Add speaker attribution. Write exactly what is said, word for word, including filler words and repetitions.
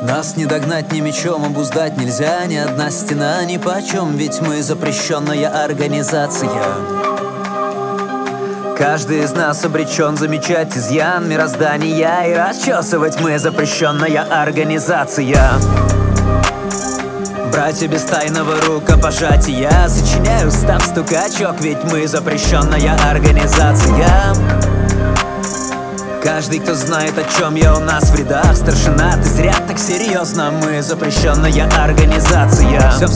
Speaker 1: Нас не догнать ни мечом, обуздать нельзя. Ни одна стена ни почем, ведь мы запрещенная организация. Каждый из нас обречен замечать изъян мироздания и расчесывать мы запрещенная организация. Братья без тайного рукопожатия, сочиняю став стукачок, ведь мы запрещенная организация. Каждый, кто знает, о чем я, у нас в рядах старшина. Ты зря так серьезно, мы запрещенная организация. Все